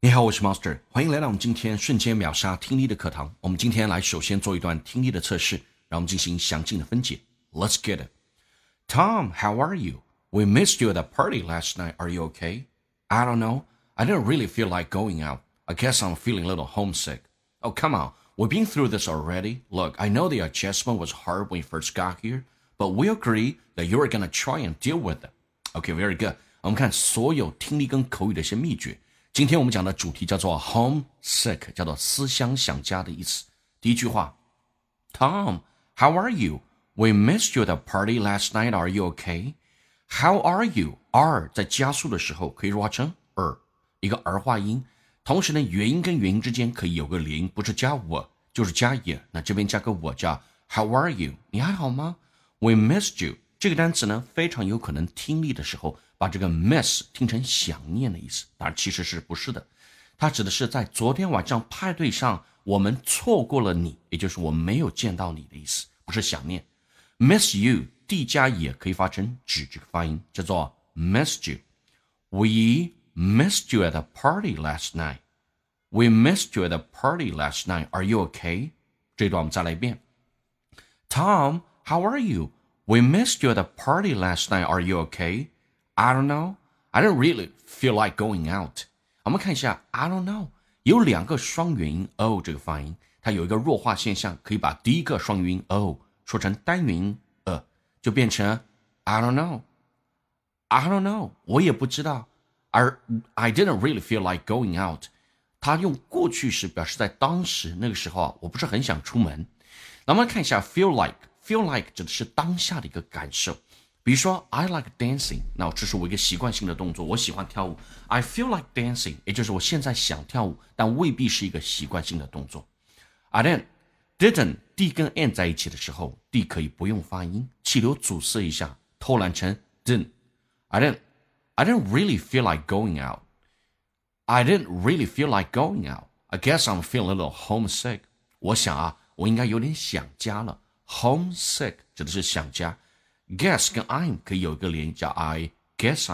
你好，我是 Monster， 欢迎来到我们今天瞬间秒杀听力的课堂。我们今天来首先做一段听力的测试，让我们进行详尽的分解。Let's get it. Tom, how are you? We missed you at the party last night. Are you okay? I don't know. I didn't really feel like going out. I guess I'm feeling a little homesick. Oh, come on. We've been through this already. Look, I know the adjustment was hard when you first got here, but we agree that you were going to try and deal with it. Okay, very good. 我们看所有听力跟口语的一些秘诀。今天我们讲的主题叫做 homesick， 叫做思乡想家的意思。第一句话 Tom, how are you? We missed you at the party last night. Are you okay? How are you? R 在加速的时候可以弱化成 一个儿化音。同时呢，元音跟元音之间可以有个连音，不是加我就是加也。那这边加个我叫 How are you? 你还好吗？ We missed you 这个单词呢，非常有可能听力的时候把这个 miss 听成想念的意思，当然其实是不是的，它指的是在昨天晚上派对上我们错过了你，也就是我们没有见到你的意思，不是想念。miss you D 加也可以发成指这个发音，叫做 missed you. We missed you at the party last night. We missed you at the party last night. Are you okay? 这段我们再来一遍。Tom, how are you? We missed you at the party last night. Are you okay? I don't know. I don't really feel like going out. 我们看一下 I don't know 有两个双元音 o 这个发音，它有一个弱化现象，可以把第一个双元音 o 说成单元音就变成 I don't know. I don't know. 我也不知道。而 I didn't really feel like going out. 它用过去时表示在当时那个时候我不是很想出门。那我们看一下 feel like。feel like 指的是当下的一个感受。比如说 I like dancing， 那这是我一个习惯性的动作，我喜欢跳舞。I feel like dancing， 也就是我现在想跳舞，但未必是一个习惯性的动作。I didn't D 跟 n 在一起的时候 D 可以不用发音，气流阻塞一下，偷懒成 didn't。 I didn't really feel like going out. I didn't really feel like going out. I guess I'm feeling a little homesick. 我想我应该有点想家了。Homesick 指的是想家。Guess 跟 I'm 可以有一个连叫 I guess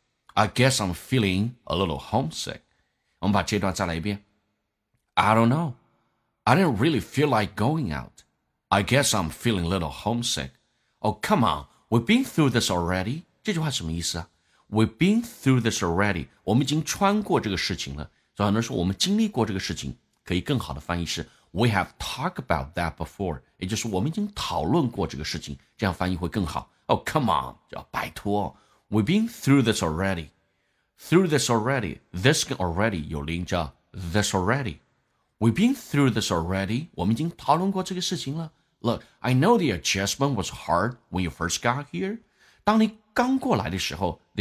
I'm feeling a little homesick. 我们把这段再来一遍。I don't know. I didn't really feel like going out. I guess I'm feeling a little homesick. Oh, come on. We've been through this already. 这句话什么意思啊？ We've been through this already. 我们已经穿过这个事情了。所以很多人说我们经历过这个事情，可以更好的翻译是We have talked about that before. 也就是我们已经讨论过这个事情，这样翻译会更好。Oh, come on. 叫拜托。We've been through this already. Through this already. This 跟 already 有连叫 this already. We've been through this already. 我们已经讨论过这个事情了。Look, I know the adjustment was hard when you first got here. 当你刚过来的时候 the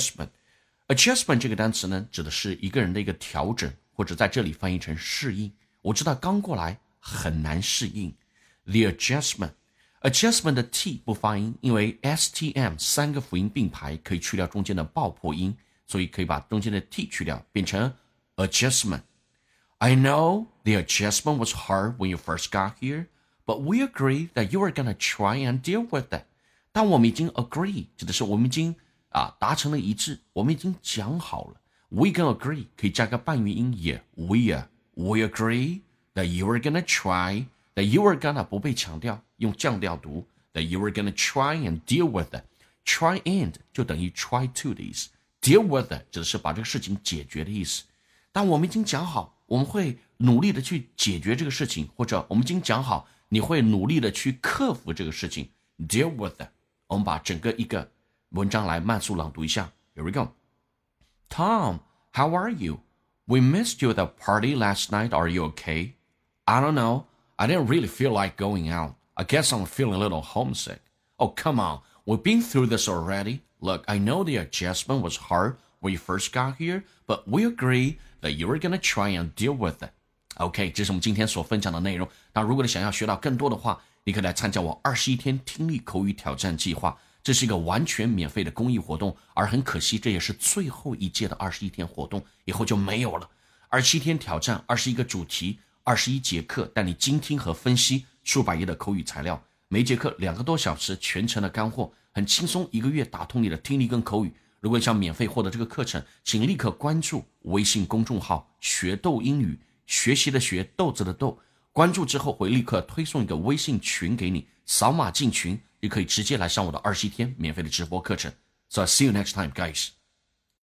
adjustment 这个单词呢，指的是一个人的一个调整，或者在这里翻译成适应。我知道刚过来很难适应。The adjustment 的 t 不发音，因为 stm 三个辅音并排可以去掉中间的爆破音，所以可以把中间的 t 去掉，变成 adjustment. I know the adjustment was hard when you first got here, but we agree that you were going to try and deal with it. 但我们已经 agree 指的是我们已经达成了一致，我们已经讲好了。We can agree 可以加个半元音也 We agree that you were gonna try, that you were gonna 不被强调，用降调读 that you were gonna try and deal with it. Try and 就等于 try to 的意思， deal with it 指的是把这个事情解决的意思。但我们已经讲好，我们会努力的去解决这个事情，或者我们已经讲好，你会努力的去克服这个事情。Deal with it. 我们把整个一个文章来慢速朗读一下。Here we go. Tom, how are you? We missed you at the party last night. Are you okay? I don't know. I didn't really feel like going out. I guess I'm feeling a little homesick. Oh, come on. We've been through this already. Look, I know the adjustment was hard when you first got here, but we agree that you were going to try and deal with it. OK, 这是我们今天所分享的内容。那如果你想要学到更多的话，你可以来参加我21天听力口语挑战计划。这是一个完全免费的公益活动，而很可惜这也是最后一届的21天活动，以后就没有了。27天挑战，21个主题，21节课，带你精听和分析数百页的口语材料，每节课2个多小时，全程的干货，很轻松，1个月打通你的听力跟口语， 如果你想免费获得这个课程，请立刻关注微信公众号学逗英语，学习的学，豆子的豆，关注之后会立刻推送一个微信群给你，扫码进群，也可以直接来上我的21天免费的直播课程。So I'll see you next time, guys.